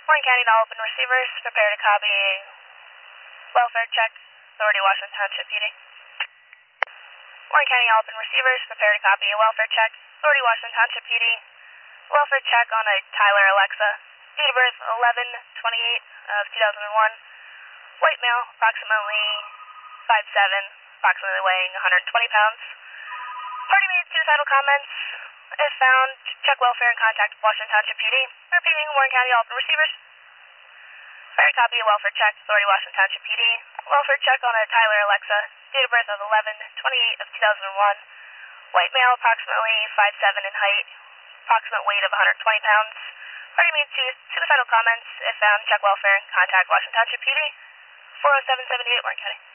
Warren County to all open receivers. Prepare to copy. Welfare check. Authority, Washington Township PD. Warren County all open receivers. Prepare to copy. Welfare check. Authority, Washington Township PD. Welfare check on a Tyler Alexa. Date of birth 11/28 of 2001. White male, approximately 5'7", approximately weighing 120 pounds. Party made suicidal comments. If found, check welfare and contact Washington Township PD. Repeating, Warren County all open receivers. Fair copy of welfare check, Authority, Washington Township PD. Welfare check on a Tyler Alexa. Date of birth of 11/28 of 2001. White male, approximately 5'7" in height. Approximate weight of 120 pounds. Party made suicidal comments. If found, check welfare and contact Washington Township PD. 40778, Warren County.